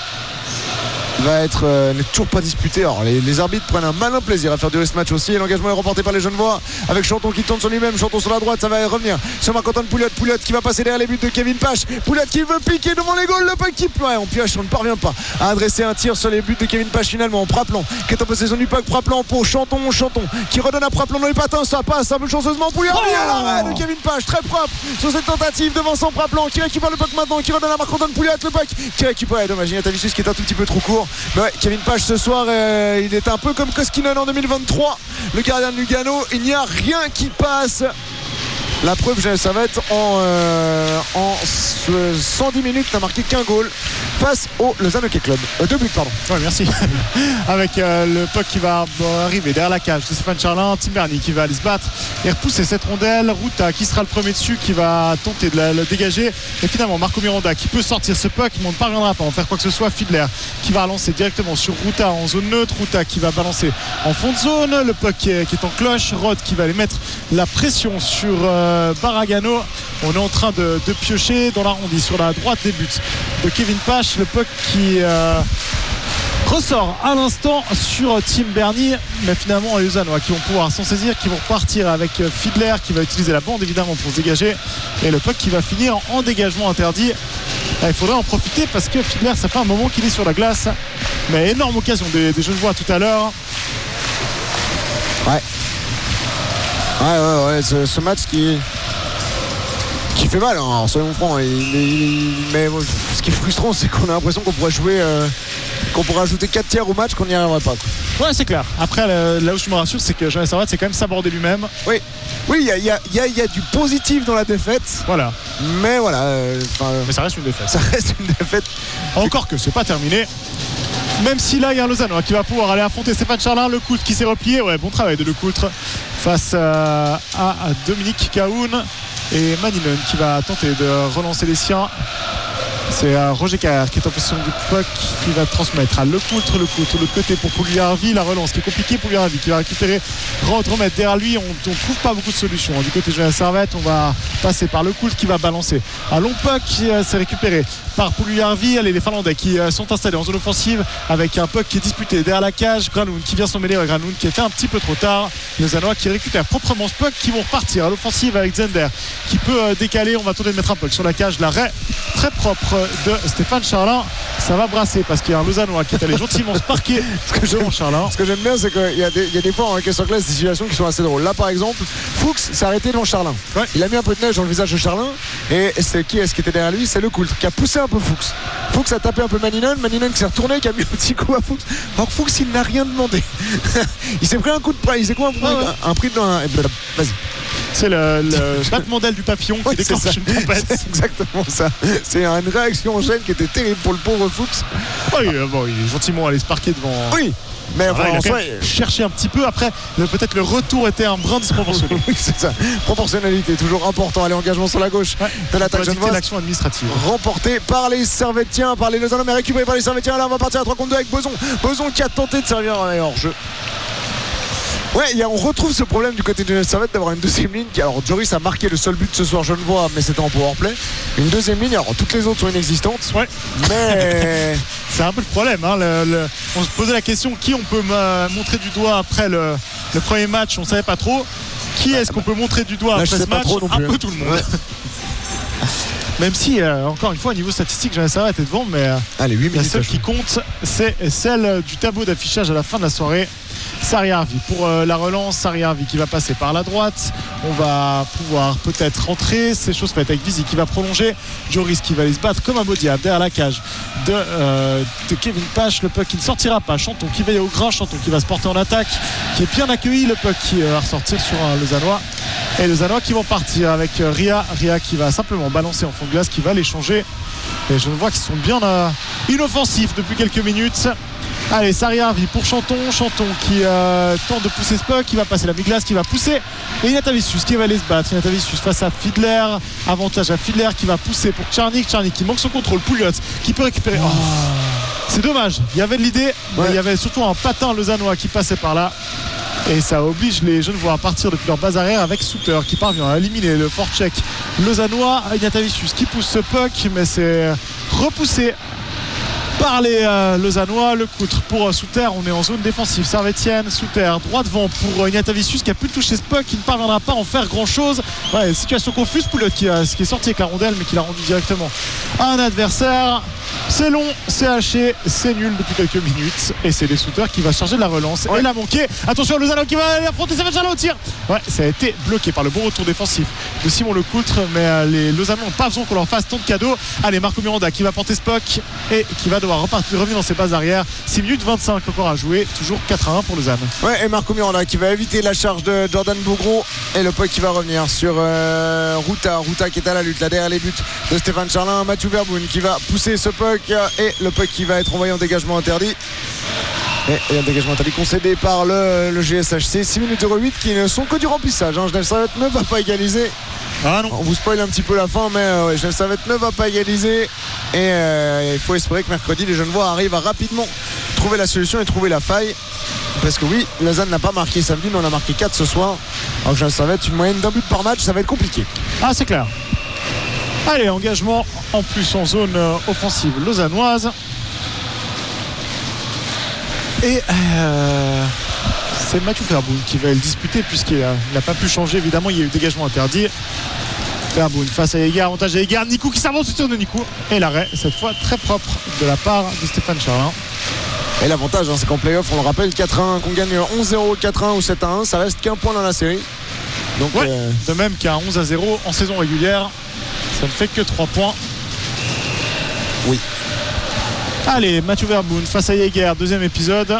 va être euh, n'est toujours pas disputé. Alors les, les arbitres prennent un malin plaisir à faire durer ce match aussi. Et l'engagement est remporté par les Genevois avec Chanton qui tourne sur lui-même. Chanton sur la droite, ça va revenir sur Marc-Antoine Pouliot. Pouliot qui va passer derrière les buts de Kevin Pache. Pouliot qui veut piquer devant les goals. Le puck qui ouais, on pioche, on ne parvient pas à adresser un tir sur les buts de Kevin Pache finalement. Praplan qui est en possession du puck. Praplan pour Chanton. Chanton qui redonne à Praplan dans les patins. Ça passe un peu chanceusement. Pouliot oh à l'arrêt de Kevin Pache. Très propre sur cette tentative de Vincent Praplan qui récupère le puck maintenant. Qui redonne à Marc-Antoine Pouliot. Le puck qui récupère. Ouais, dommage, Ineta Vicius qui est un tout petit peu trop court. Mais ouais, Kevin Pache ce soir euh, il est un peu comme Koskinen en deux mille vingt-trois, le gardien de Lugano. Il n'y a rien qui passe. La preuve, Genève Servette en, euh, en cent dix minutes n'a marqué qu'un goal face au Lausanne Hockey Club. Euh, deux buts, pardon. Ouais, merci. Avec euh, le puck qui va bon, arriver derrière la cage de Stéphane Charlin, Tim Berny qui va aller se battre et repousser cette rondelle. Ruta qui sera le premier dessus, qui va tenter de la, le dégager. Et finalement, Marco Miranda qui peut sortir ce puck, mais on ne parviendra pas à en faire quoi que ce soit. Fiedler qui va lancer directement sur Ruta en zone neutre. Ruta qui va balancer en fond de zone. Le puck qui est, qui est en cloche. Rod qui va aller mettre la pression sur euh, Baragano. On est en train de, de piocher dans l'arrondi sur la droite des buts de Kevin Pache. Le puck qui euh, ressort à l'instant sur Tim Berny, mais finalement les Lausannois qui vont pouvoir s'en saisir, qui vont repartir avec Fiedler qui va utiliser la bande évidemment pour se dégager, et le puck qui va finir en dégagement interdit. Il faudrait en profiter parce que Fiedler, ça fait un moment qu'il est sur la glace, mais énorme occasion des, des Genevois tout à l'heure. Ouais. Ouais, ouais, ouais, ce, ce match qui, qui fait mal, hein, soyons francs. Il, il, mais ce qui est frustrant, c'est qu'on a l'impression qu'on pourrait jouer, euh, qu'on pourrait ajouter quatre tiers au match, qu'on n'y arriverait pas. Quoi. Ouais, c'est clair. Après, là où je me rassure, c'est que Genève Servette, c'est quand même s'aborder lui-même. Oui, oui, il y a, y, a, y, a, y a du positif dans la défaite. Voilà. Mais voilà. Euh, mais ça reste une défaite. Ça reste une défaite. Encore que c'est pas terminé. Même si là il y a un Lausannois qui va pouvoir aller affronter Stéphane Charlin. Lecoultre qui s'est replié. Ouais, bon travail de Lecoultre face à, à Dominique Cahoun. Et Maninen qui va tenter de relancer les siens. C'est euh, Roger Carrère qui est en possession du puck, qui va transmettre à Lecoultre. Lecoultre de l'autre côté pour Pouliarvi. La relance qui est compliquée. Pouliarvi qui va récupérer, remettre derrière lui. On ne trouve pas beaucoup de solutions. Du côté de Genève Servette, on va passer par Lecoultre qui va balancer un long puck qui euh, s'est récupéré par Pouliarvi. Allez, les Finlandais qui euh, sont installés en zone offensive avec un puck qui est disputé derrière la cage. Granlund qui vient s'en mêler. Granlund qui était un petit peu trop tard. Les Lausannois qui récupèrent proprement ce puck, qui vont repartir à l'offensive avec Zender qui peut euh, décaler. On va tenter de mettre un puck sur la cage. L'arrêt très propre de Stéphane Charlin. Ça va brasser parce qu'il y a un Lausannois qui est allé gentiment se parquer. Ce que j'aime, Charlin. Ce que j'aime bien, c'est qu'il y, y a des fois en question classe des situations qui sont assez drôles. Là par exemple, Fuchs s'est arrêté devant Charlin. Ouais. Il a mis un peu de neige dans le visage de Charlin. Et c'est qui est-ce qui était derrière lui? C'est Lecoultre qui a poussé un peu Fuchs. Fuchs a tapé un peu Maninen. Maninen qui s'est retourné, qui a mis un petit coup à Fuchs. Alors Fuchs, il n'a rien demandé. Il s'est pris un coup de prix. Il s'est quoi un, ah ouais. un, un prix dans un... Vas-y. C'est le, le battement d'aile du papillon qui oui, déclenche une tempête. C'est exactement ça. C'est une réaction en chaîne qui était terrible pour le pauvre Fuchs. Oui, bon, il est gentiment allé se parquer devant. Oui. Mais enfin, ah, il a soit... cherché un petit peu. Après, le, peut-être le retour était un brin disproportionné. Oui, c'est ça. Proportionnalité, toujours important. Allez, engagement sur la gauche ouais, de l'attaque genevoise. L'action administrative. Remportée par les Servettiens, par les Lausannois, mais récupérée par les Servettiens. Là, on va partir à trois contre deux avec Boson. Boson qui a tenté de servir hors jeu. Ouais, y a, on retrouve ce problème du côté de Genève Servette d'avoir une deuxième ligne qui, alors Joris a marqué le seul but ce soir, je le vois, mais c'était en powerplay. Une deuxième ligne, alors toutes les autres sont inexistantes. Ouais. Mais c'est un peu le problème. Hein, le, le... On se posait la question qui on peut montrer du doigt après le, le premier match, on savait pas trop. Qui est-ce qu'on peut montrer du doigt là, après ce match? Un peu tout le monde. Ouais. Même si, euh, encore une fois, au niveau statistique, Genève Servette est devant, mais euh, Allez, huit la seule qui compte, c'est celle du tableau d'affichage à la fin de la soirée. Sariarvi pour euh, la relance. Sariarvi qui va passer par la droite. On va pouvoir peut-être rentrer. C'est chose faite avec Vizy qui va prolonger. Joris qui va aller se battre comme un beau diable derrière la cage de, euh, de Kevin Pache. Le puck qui ne sortira pas. Chanton qui va aller au grain. Chanton qui va se porter en attaque. Qui est bien accueilli. Le puck qui euh, va ressortir sur un Lausannois. Et les Lausannois qui vont partir avec euh, Ria. Ria qui va simplement balancer en fond de glace. Qui va l'échanger Et je vois qu'ils sont bien euh, inoffensifs depuis quelques minutes. Allez, Sariarvi pour Chanton. Chanton qui euh, tente de pousser Spock, qui va passer la mi-glace, qui va pousser. Et Ignatavicius qui va aller se battre. Ignatavicius face à Fiedler. Avantage à Fiedler qui va pousser pour Tcharnik. Tcharnik qui manque son contrôle. Pouliot qui peut récupérer. Oh, c'est dommage. Il y avait de l'idée, mais ouais. Il y avait surtout un patin lausannois qui passait par là. Et ça oblige les Genevois à partir depuis leur base arrière avec Souter qui parvient à éliminer le forecheck lausannois. Ignatavicius qui pousse ce puck, mais c'est repoussé par les euh, Lausannois. Le coutre pour euh, Souter. On est en zone défensive. Servetienne, Souter droit devant pour euh, Ignatavicius qui a pu toucher ce puck, qui ne parviendra pas à en faire grand chose. Ouais, situation confuse. Pouliot qui, a, qui est sorti avec la rondelle mais qui l'a rendu directement à un adversaire. C'est long, c'est haché, c'est nul depuis quelques minutes. Et c'est les Souter qui va charger de la relance. Ouais. Et l'a manqué. Attention, Lausanne qui va aller affronter Stéphane Charland au tir. Ouais, ça a été bloqué par le bon retour défensif de Simon Lecoutre. Mais euh, les Lausannois n'ont pas besoin qu'on leur fasse tant de cadeaux. Allez, Marco Miranda qui va porter Spock et qui va devoir repartir, revenir dans ses bases arrière. six minutes vingt-cinq encore à jouer. Toujours quatre à un pour Lausanne. Ouais, et Marco Miranda qui va éviter la charge de Jordan Bougro. Et le puck qui va revenir sur euh, Ruta. Ruta qui est à la lutte là derrière les buts de Stéphane Charlin. Mathieu Verboun qui va pousser ce puck. Et le puck qui va être envoyé en dégagement interdit. Et, et un dégagement interdit concédé par le, le G S H C. six minutes zéro huit qui ne sont que du remplissage. hein. Genève Servette ne va pas égaliser. Ah non. On vous spoil un petit peu la fin, mais euh, ouais, Genève Servette ne va pas égaliser. Et euh, il faut espérer que mercredi, les Genevois arrivent à rapidement trouver la solution et trouver la faille. Parce que oui, Lausanne n'a pas marqué samedi, mais on a marqué quatre ce soir. Alors que Genève Servette, une moyenne d'un but par match, ça va être compliqué. Ah, c'est clair. Allez, engagement en plus en zone euh, offensive lausannoise. Et euh, c'est Mathieu Verboun qui va le disputer puisqu'il n'a pas pu changer. Évidemment, il y a eu dégagement interdit. Verboun face à Yeager, avantage à Yeager. Nikou qui s'avance au tir de Nikou. Et l'arrêt, cette fois très propre de la part de Stéphane Charlin. Et l'avantage, hein, c'est qu'en play-off, on le rappelle, quatre à un, qu'on gagne onze zéro, quatre à un ou sept à un, ça reste qu'un point dans la série. Donc, ouais, euh... de même qu'un onze à zéro en saison régulière. Ça ne fait que trois points. Oui. Allez, Mathieu Verboun face à Yeager, deuxième épisode.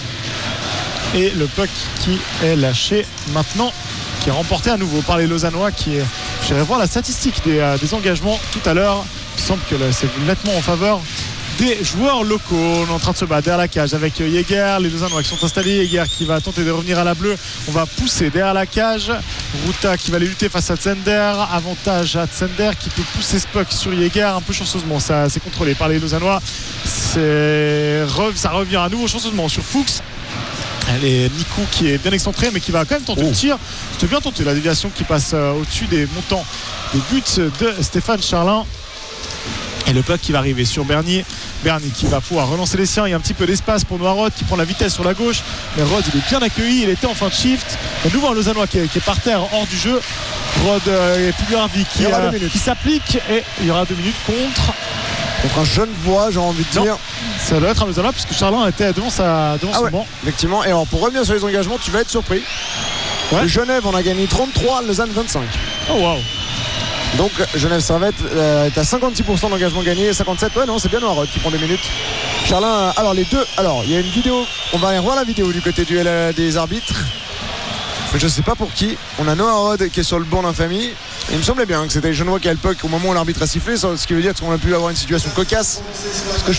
Et le puck qui est lâché maintenant, qui est remporté à nouveau par les Lausannois. Qui est... J'irai voir la statistique des, euh, des engagements tout à l'heure. Il semble que là, c'est nettement en faveur des joueurs locaux. On est en train de se battre derrière la cage avec Yeager. Les Lausannois qui sont installés. Yeager qui va tenter de revenir à la bleue. On va pousser derrière la cage. Ruta qui va aller lutter face à Zender. Avantage à Zender qui peut pousser Spock sur Yeager un peu chanceusement. Ça c'est contrôlé par les Lausannois. C'est... Ça revient à nouveau chanceusement sur Fuchs. Allez, Nikou qui est bien excentré mais qui va quand même tenter oh. le tir. C'était bien tenté la déviation qui passe euh, au-dessus des montants des buts de Stéphane Charlin. Et le puck qui va arriver sur Bernier. Bernier qui va pouvoir relancer les siens. Il y a un petit peu d'espace pour Noah Rod qui prend la vitesse sur la gauche. Mais Rod il est bien accueilli. Il était en fin de shift. De nouveau un Lausannois qui est, qui est par terre hors du jeu. Rod euh, et Pugliarvi qui, euh, qui s'applique. Et il y aura deux minutes contre. Contre un Genevois, j'ai envie de non. dire. Ça doit être un Lausannois puisque Charlin était devant, sa, devant ah son ouais, banc. Effectivement. Et alors pour revenir sur les engagements, tu vas être surpris. Ouais. Genève on a gagné trente-trois, Lausanne vingt-cinq. Oh waouh. Donc Genève Servette euh, est à cinquante-six pour cent d'engagement gagné, cinquante-sept. Ouais non c'est bien Noah Rod qui prend des minutes. Charlin, alors les deux, alors il y a une vidéo, on va aller revoir la vidéo du côté du, euh, des arbitres. Mais je sais pas pour qui. On a Noah Rod qui est sur le banc d'infamie. Il me semblait bien que c'était les Genevois qui avaient le puck au moment où l'arbitre a sifflé, ce qui veut dire qu'on a pu avoir une situation cocasse. Parce que je...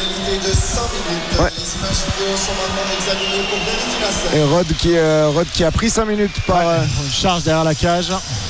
ouais. Et Rod qui, euh, Rod qui a pris cinq minutes par ouais, euh... une charge derrière la cage.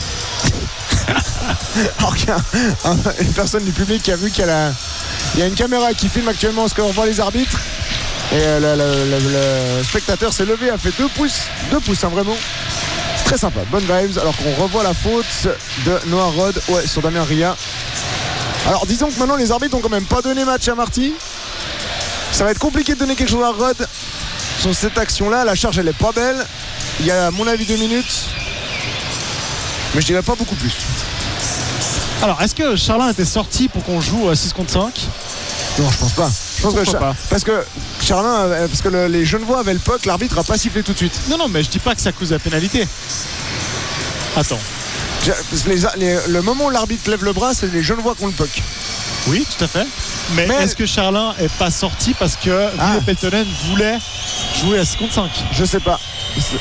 Alors qu'il y a un, une personne du public qui a vu qu'il y a, la, il y a une caméra qui filme actuellement ce qu'on voit les arbitres. Et euh, le, le, le, le spectateur s'est levé, a fait deux pouces, deux pouces, hein, vraiment. Très sympa, bonne vibes. Alors qu'on revoit la faute de Noah Rod, ouais, sur Damien Ria. Alors disons que maintenant les arbitres ont quand même pas donné match à Marty. Ça va être compliqué de donner quelque chose à Rod sur cette action-là. La charge elle est pas belle. Il y a à mon avis deux minutes. Mais je dirais pas beaucoup plus. Alors est-ce que Charlin était sorti pour qu'on joue à six contre cinq? Non je pense pas. Je pense que Char... pas. Parce que Charlin, parce que le, les Genevois avaient le puck, l'arbitre a pas sifflé tout de suite. Non non mais je dis pas que ça cause la pénalité. Attends. Parce que les, les, le moment où l'arbitre lève le bras, c'est les Genevois qui ont le puck. Oui tout à fait. Mais, mais... est-ce que Charlin est pas sorti parce que ah. Ville Peltonen voulait jouer à six contre cinq? Je sais pas.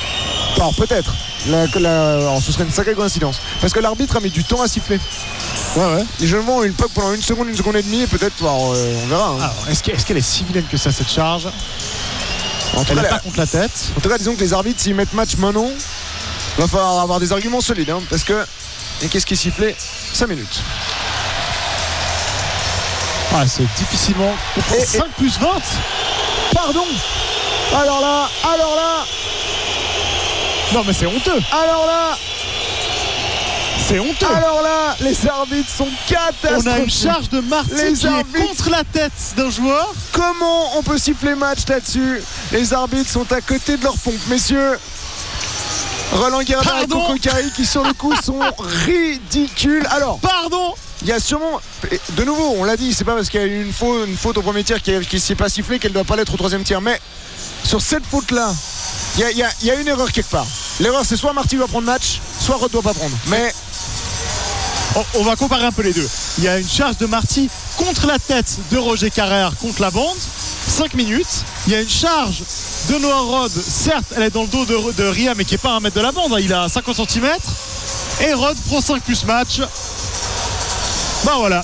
Alors peut-être. La, la, alors ce serait une sacrée coïncidence. Parce que l'arbitre a mis du temps à siffler. Ouais, ouais. Les Genevois ont une puck pendant une seconde, une seconde et demie, et peut-être, alors, euh, on verra. Hein. Alors, est-ce, que, est-ce qu'elle est si vilaine que ça, cette charge? En tout Elle cas, n'a pas la- contre la tête. En tout cas, disons que les arbitres, s'ils mettent match maintenant, il va falloir avoir des arguments solides. Hein, parce que. Et qu'est-ce qui est sifflé? cinq minutes. Ah, c'est difficilement. Et- cinq plus vingt. Pardon. Alors là, alors là, Non, mais c'est honteux. alors là, C'est honteux. alors là, les arbitres sont catastrophiques. On a une charge de Marty Les qui est arbitres- contre la tête d'un joueur. Comment on peut siffler match là-dessus? Les arbitres sont à côté de leur pompe, messieurs. Roland Guerra et Pardon. Coco Cari qui sur le coup sont ridicules. Alors, Pardon. il y a sûrement, de nouveau, on l'a dit, c'est pas parce qu'il y a eu une faute, une faute au premier tir qui, qui s'est pas sifflée qu'elle doit pas l'être au troisième tir. Mais sur cette faute-là, il y a, il y a- il y a une erreur quelque part. L'erreur, c'est soit Marty doit prendre match, soit Rod doit pas prendre. Mais On, on va comparer un peu les deux. Il y a une charge de Marty contre la tête de Roger Carrère contre la bande. cinq minutes. Il y a une charge de Noah Rod. Certes, elle est dans le dos de, de Ria, mais qui n'est pas à un mètre de la bande. Il a cinquante centimètres. Et Rod prend cinq plus match. Ben voilà.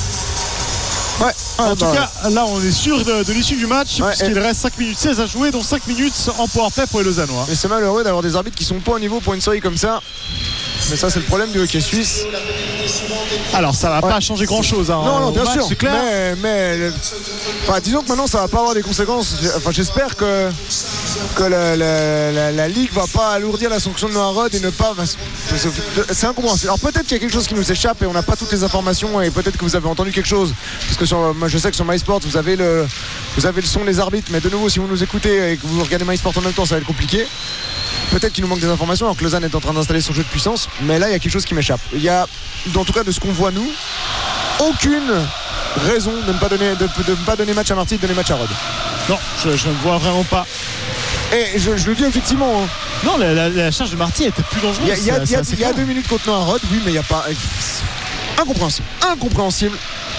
ouais, En ouais, tout bah, cas, là, on est sûr de, de l'issue du match. Ouais, puisqu'il et- reste cinq minutes seize à jouer, dont cinq minutes en powerplay pour les Lausannois. mais c'est malheureux d'avoir des arbitres qui sont pas au niveau pour une série comme ça. Mais ça, c'est le problème du hockey suisse. Alors, ça va Ouais. pas changer grand-chose. Hein, Non, non, au bien match, sûr. c'est clair. Mais, mais enfin, disons que maintenant, ça va pas avoir des conséquences. Enfin, j'espère que, que la, la- la- la Ligue va pas alourdir la sanction de Noah Rod et ne pas. C'est incompréhensible. Alors, peut-être qu'il y a quelque chose qui nous échappe et on n'a pas toutes les informations et peut-être que vous avez entendu quelque chose. Parce que sur, moi, je sais que sur MySport, vous avez, le, vous avez le son des arbitres. Mais de nouveau, si vous nous écoutez et que vous regardez MySport en même temps, ça va être compliqué. Peut-être qu'il nous manque des informations alors que Lausanne est en train d'installer son jeu de puissance. Mais là, il y a quelque chose qui m'échappe. Il y a, en tout cas, de ce qu'on voit nous, aucune raison de ne pas donner, de, de ne pas donner match à Marty et de donner match à Rod. Non, je, je ne vois vraiment pas. Et je, je le dis effectivement, hein. Non, la, la- la charge de Marty était plus dangereuse. il y a, il y a- c'est- il y a- c'est il y a assez deux clair. minutes contre Noah Rod, oui, mais il n'y a pas. Incompréhensible. Incompréhensible.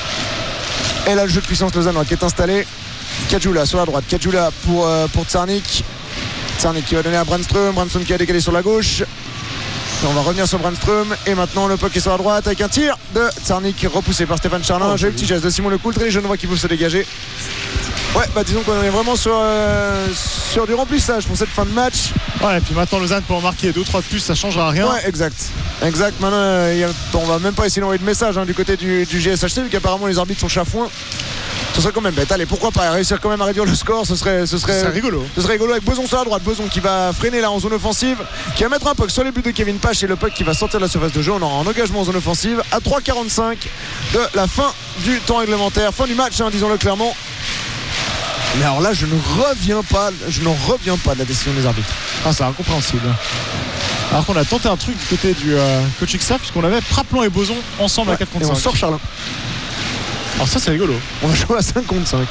Et là, le jeu de puissance lausannois qui est installé. Kajula sur la droite. Kajula pour, euh, pour Tsarnik. Tsarnik qui va donner à Brandström. Brandström qui va décaler sur la gauche. Et on va revenir sur Brandström. Et maintenant, le puck est sur la droite avec un tir de Tsarnik repoussé par Stéphane Charlin. Oh, J'ai le petit geste de Simon Lecoultre. Les jeunes voient qu'ils peuvent se dégager. Ouais, bah disons qu'on est vraiment sur, euh, sur du remplissage pour cette fin de match. Ouais, et puis maintenant Lausanne peut en marquer deux ou trois de plus, ça changera rien. Ouais, exact. Exact. Maintenant, euh, il y a- on va même pas essayer d'envoyer de message hein, du côté du, du G S H C, vu qu'apparemment les arbitres sont chafouins. Ce serait quand même bête. Allez, pourquoi pas réussir quand même à réduire le score? Ce serait, ce serait, C'est rigolo. ce serait rigolo avec Boson sur la droite. Boson qui va freiner là en zone offensive, qui va mettre un puck sur les buts de Kevin Pache et le puck qui va sortir de la surface de jeu. On aura en engagement en zone offensive à trois quarante-cinq de la fin du temps réglementaire, fin du match, hein, disons-le clairement. Mais alors là, je ne reviens pas, je n'en reviens pas de la décision des arbitres. Ah, c'est incompréhensible. Alors qu'on a tenté un truc du côté du euh, coaching staff, puisqu'on avait Praplon et Boson ensemble à quatre Et contre on cinq. sort Charlin. Alors ça, c'est rigolo. On va jouer à cinq contre cinq.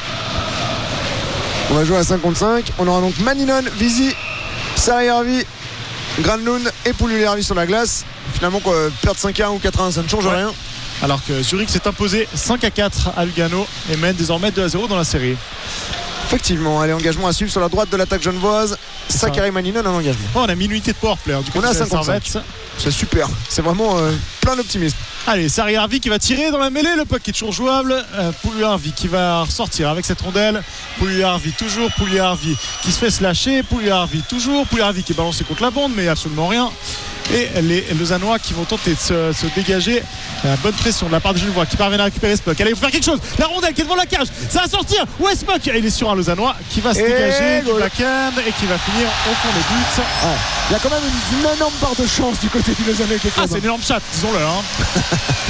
On va jouer à cinq contre cinq. On aura donc Maninon, Visi, Sarayarvi, Granlund et Pouliou-Lervi sur la glace. Finalement, quoi, perdre cinq à un ou quatre à un, ça ne change Ouais. rien. Alors que Zurich s'est imposé cinq à quatre à Lugano et mène désormais deux à zéro dans la série. Effectivement, allez, engagement à suivre sur la droite de l'attaque genevoise. ça. Sakari Maninon en engagement. Oh, on a mis une unité de powerplay hein, du côté On a de la cinquante-cinq. Servette. C'est super. C'est vraiment euh, plein d'optimisme. Allez, Sari Harvey qui va tirer dans la mêlée, le puck est toujours jouable. Euh, Pouliou Harvey qui va ressortir avec cette rondelle. Pouliou Harvey toujours, Pouliou Harvey qui se fait se lâcher, Pouliou Harvey toujours, Pouliou Harvey qui est balancé contre la bande mais absolument rien. Et les Lausannois qui vont tenter de se, se dégager. Euh, bonne pression de la part des Genevois qui parviennent à récupérer ce puck. Allez, il faut faire quelque chose. La rondelle qui est devant la cage, ça va sortir. Où est ce puck? Il est sur un Lausannois qui va se Et dégager du goal. backhand et qui va finir au fond des buts. Ouais. Il y a quand même une, une énorme part de chance du côté du Lausanne. Ah, c'est une énorme chatte, disons-le. Hein.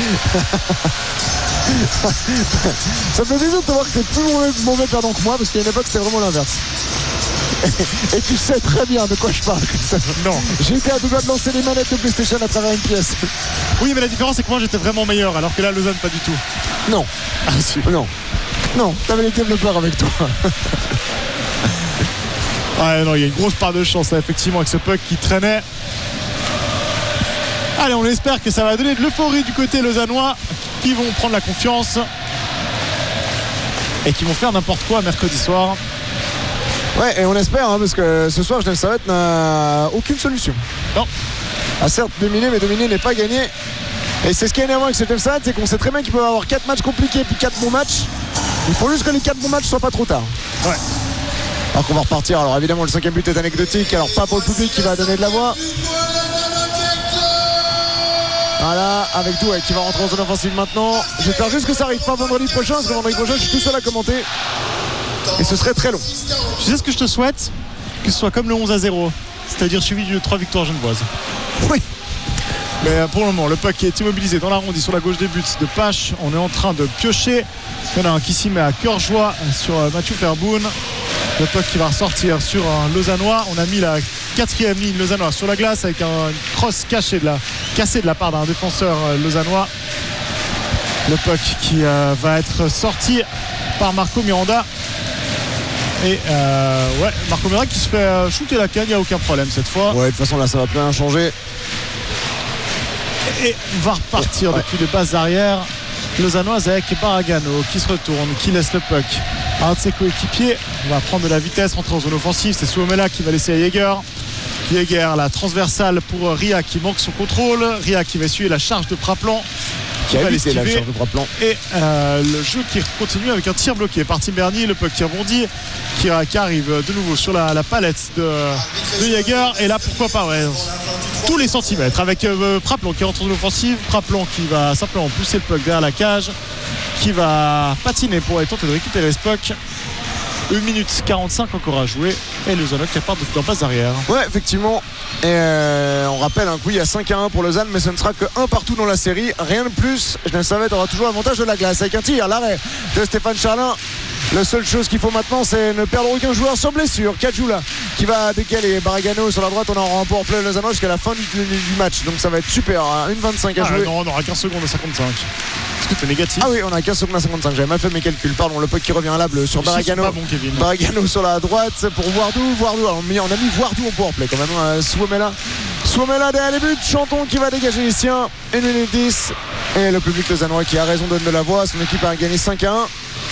Ça me fait plaisir de te voir que t'es plus mauvais, mauvais perdant que moi parce qu'à une époque c'était vraiment l'inverse. Et tu sais très bien de quoi je parle, Christophe. Non. J'ai été à deux doigts de lancer les manettes de PlayStation à travers une pièce. Oui, mais la différence c'est que moi j'étais vraiment meilleur alors que là Lausanne pas du tout. Non, Ah si. non, non, t'avais les développeurs avec toi. Ouais, non, il y a une grosse part de chance là, effectivement, avec ce puck qui traînait. Allez, on espère que ça va donner de l'euphorie du côté lausannois qui vont prendre la confiance et qui vont faire n'importe quoi mercredi soir. Ouais, et on espère, hein, parce que ce soir, Genève Servette n'a aucune solution. Non. Ah, certes, dominer, mais dominer n'est pas gagné. Et c'est ce qui est énervant avec ce Genève Servette, c'est qu'on sait très bien qu'ils peuvent avoir quatre matchs compliqués puis quatre bons matchs. Il faut juste que les quatre bons matchs soient pas trop tard. Ouais. Alors qu'on va repartir. Alors évidemment le cinquième but est anecdotique. Alors pas pour le public qui va donner de la voix. Voilà, avec Douai qui va rentrer en zone offensive maintenant. J'espère juste que ça arrive pas vendredi prochain, parce que vendredi prochain je suis tout seul à commenter. Et ce serait très long. Tu sais ce que je te souhaite? Que ce soit comme le onze à zéro, c'est-à-dire suivi de trois victoires genevoises. Oui. Mais pour le moment, le puck est immobilisé dans l'arrondi sur la gauche des buts de Pache. On est en train de piocher. Il y en a un qui s'y met à cœur joie sur Mathieu Ferboun. Le puck qui va ressortir sur un Lausannois. On a mis la quatrième ligne lausannois sur la glace avec un cross caché de la, cassé de la part d'un défenseur lausannois. Le puck qui euh, va être sorti par Marco Miranda. Et euh, ouais, Marco Miranda qui se fait shooter la canne, il n'y a aucun problème cette fois. Ouais, de toute façon là ça va plus rien changer. Et on va repartir ouais. depuis les bases arrière. Lausannoise avec Baragano qui se retourne, qui laisse le puck à un de ses coéquipiers. On va prendre de la vitesse, rentrer en zone offensive. C'est Suomela qui va laisser à Jäger. Jäger, la transversale pour Ria qui manque son contrôle. Ria qui va essuyer la charge de Praplan. Qui va laisser la charge de Praplan. Et euh, le jeu qui continue avec un tir bloqué par Tim Bernier. Le puck qui rebondit, qui, qui arrive de nouveau sur la, la palette de, de Jäger. Et là, pourquoi pas, ouais, tous les centimètres avec euh, Praplan qui rentre en offensive. Praplan qui va simplement pousser le puck derrière la cage, qui va patiner pour aller tenter de récupérer ce puck. une minute quarante-cinq encore à jouer. Et Lausanne qui repart dans passe arrière. Ouais, effectivement. Et euh, on rappelle un coup, il y a cinq à un pour Lausanne, mais ce ne sera que un partout dans la série. Rien de plus. Genève Servette aura toujours l'avantage de la glace avec un tir, l'arrêt de Stéphane Charlin. La seule chose qu'il faut maintenant, c'est ne perdre aucun joueur sur blessure. Kajula qui va décaler Baragano sur la droite. On aura un powerplay Lausannois jusqu'à la fin du, du, du match. Donc ça va être super. une vingt-cinq à ah, jouer. Non, on aura quinze secondes à cinquante-cinq. Est-ce que t'es négatif? Ah oui, on a quinze secondes à cinquante-cinq. J'avais mal fait mes calculs. Pardon, le puck qui revient là, bleu sur Baragano. Pas bon, Kevin. Baragano sur la droite pour Wardou. Wardou. Alors, on a mis Wardou en powerplay quand même. Euh, Suomela. Suomela derrière les buts. Chanton qui va dégager les siens. une minute dix. Et le public lausannois qui a raison de donner de la voix. Son équipe a gagné cinq à un.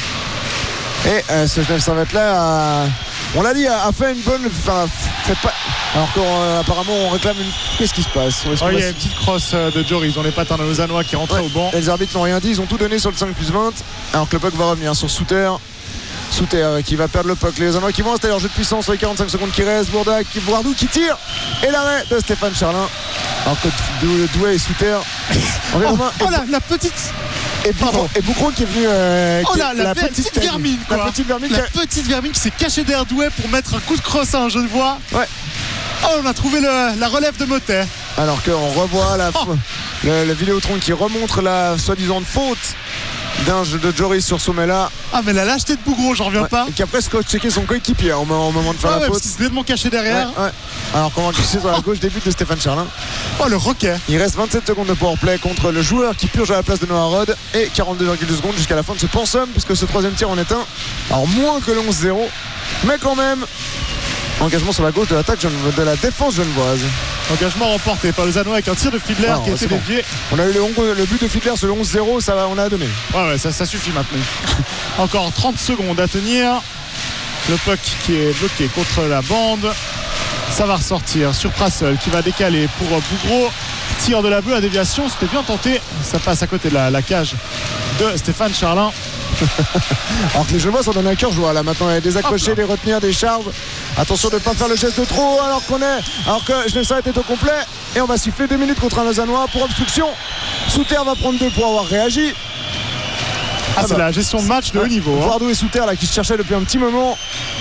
Et euh, ce Genève Servette là, a, on l'a dit, a, a fait une bonne. Enfin, fait pas. Alors qu'apparemment on, euh, on réclame une. Qu'est-ce qui se passe? Oh, il y a une petite crosse de Joris dans les patins de Lausannois qui est rentré ouais. au banc. Et les arbitres n'ont rien dit, ils ont tout donné sur le cinq plus vingt. Alors que le puck va revenir sur Souter. Souter qui va perdre le puck. Les Lausannois qui vont installer leur jeu de puissance sur les quarante-cinq secondes qui restent. Bourda, qui, Bourdou qui tire. Et l'arrêt de Stéphane Charlin. Alors que Douai et Souter. oh, oh la, la petite. Et, et Boucron qui est venu euh, oh qui là, est, la, la, petite, petite vermine quoi. La petite vermine, la qui, a... petite vermine qui s'est cachée derrière Douai pour mettre un coup de crosse à un Genevois. Ouais. Oh, on a trouvé le, la relève de Motet. Alors qu'on revoit la, oh. le, le Vidéotron qui remontre la soi-disant faute d'un jeu de Joris sur Suomela. Ah mais la lâcheté de Bougro, j'en reviens ouais. pas. Et qui a presque checké son coéquipier au moment, au moment de faire ah la ouais, faute. Parce qu'il s'est tellement caché derrière. Ouais, ouais. Alors qu'on va glisser sur la gauche des buts de Stéphane Charlin. Oh le roquet. Il reste vingt-sept secondes de powerplay contre le joueur qui purge à la place de Noah Rod. Et quarante-deux virgule deux secondes jusqu'à la fin de ce pensum, puisque ce troisième tir en est un. Alors moins que le onze zéro. Mais quand même, engagement sur la gauche de l'attaque de la défense genevoise. Engagement remporté par le Lausannois avec un tir de Fiedler ah, qui a été dévié. Bon. On a eu le, le but de Fiedler sur le onze zéro, ça va, on a donné. Ouais, ouais ça, ça suffit maintenant. Encore trente secondes à tenir. Le puck qui est bloqué contre la bande. Ça va ressortir sur Prassel qui va décaler pour Bougro. Tir de la bleue à déviation, c'était bien tenté. Ça passe à côté de la, la cage de Stéphane Charlin. Alors que les Genevois sont dans un cœur joie là maintenant, il y a des accrochés, des retenir, des charges. Attention de ne pas faire le geste de trop alors qu'on est. Alors que Genève Servette est au complet. Et on va siffler deux minutes contre un Lausannois pour obstruction. Souter va prendre deux pour avoir réagi. Ah, ah c'est bah, la gestion de match de haut niveau. Wardou hein. Et Souter là qui se cherchaient depuis un petit moment.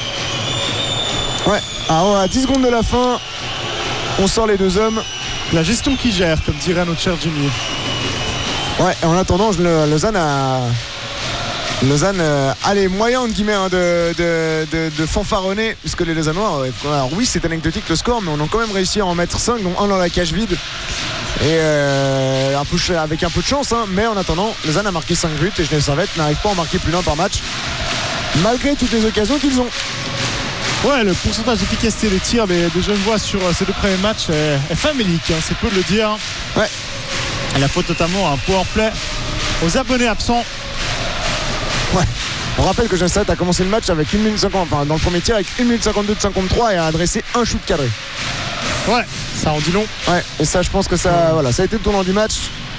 Ouais. Alors à dix secondes de la fin, on sort les deux hommes. La gestion qui gère, comme dirait notre cher Jimmy. Ouais, et en attendant, le, Lausanne a. Lausanne euh, a les moyens entre guillemets hein, de, de, de, de fanfaronner, puisque les Lausannois, ouais, alors oui c'est anecdotique le score, mais on a quand même réussi à en mettre cinq, dont un dans la cage vide. Et euh, un peu, avec un peu de chance, hein, mais en attendant, Lausanne a marqué cinq buts et Genève Servette n'arrive pas à en marquer plus d'un par match, malgré toutes les occasions qu'ils ont. Ouais, le pourcentage d'efficacité des tirs des, des Genevois sur euh, ces deux premiers matchs est, est famélique, hein, c'est peu de le dire. Ouais. Et la faute notamment à un powerplay aux abonnés absents. Ouais. On rappelle que Genève Servette a commencé le match avec une minute cinquante, enfin dans le premier tir avec une minute cinquante-deux de cinquante-trois et a adressé un shoot cadré. Ouais, ça en dit long. Ouais, et ça je pense que ça, voilà, ça a été le tournant du match.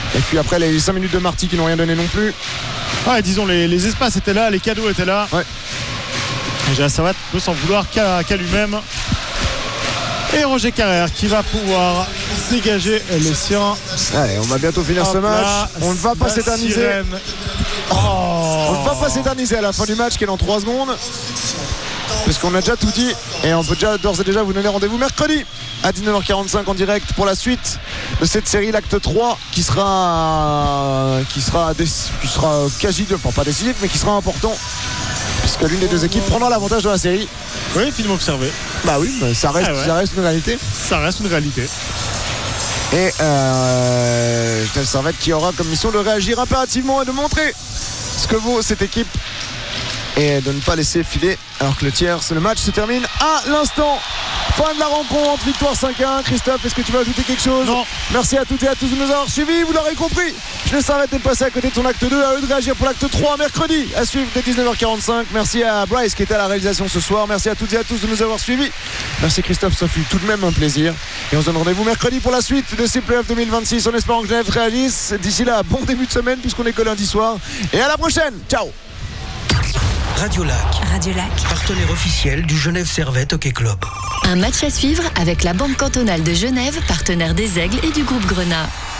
Et puis après les cinq minutes de Marty qui n'ont rien donné non plus. Ouais, disons, les, les espaces étaient là, les cadeaux étaient là. Ouais. Et Gérard Servette peut s'en vouloir qu'à, qu'à lui-même. Et Roger Carrère qui va pouvoir dégager les siens. Allez, on va bientôt finir Hop ce match. là, On ne va pas la s'éterniser. sirène. Oh. On ne va pas s'éterniser à la fin du match qui est dans trois secondes. Puisqu'on a déjà tout dit. Et on peut déjà d'ores et déjà vous donner rendez-vous mercredi à dix-neuf heures quarante-cinq en direct pour la suite de cette série, l'acte trois, qui sera qui sera, qui sera quasi, enfin pas décisif, mais qui sera important. Puisque l'une des deux équipes prendra l'avantage dans la série. Oui, film observé. Bah oui, ça reste, Ah ouais. ça reste une réalité. Ça reste une réalité. Et euh, Genève Servette qui aura comme mission de réagir impérativement et de montrer ce que vaut cette équipe et de ne pas laisser filer alors que le tiers, le match se termine à l'instant. Fin de la rencontre, victoire cinq à un. Christophe, est-ce que tu veux ajouter quelque chose? Non. Merci à toutes et à tous de nous avoir suivis, vous l'aurez compris. Genève Servette est passé à côté de son acte deux, à eux de réagir pour l'acte trois mercredi à suivre dès dix-neuf heures quarante-cinq. Merci à Bryce qui était à la réalisation ce soir. Merci à toutes et à tous de nous avoir suivis. Merci Christophe, ça fut tout de même un plaisir. Et on se donne rendez-vous mercredi pour la suite de ces playoffs deux mille vingt-six en espérant que Genève réagisse. D'ici là, bon début de semaine puisqu'on est que lundi soir. Et à la prochaine. Ciao. Radio Lac, Radio Lac. partenaire officiel du Genève Servette Hockey Club. Un match à suivre avec la Banque cantonale de Genève, partenaire des Aigles et du groupe Grenat.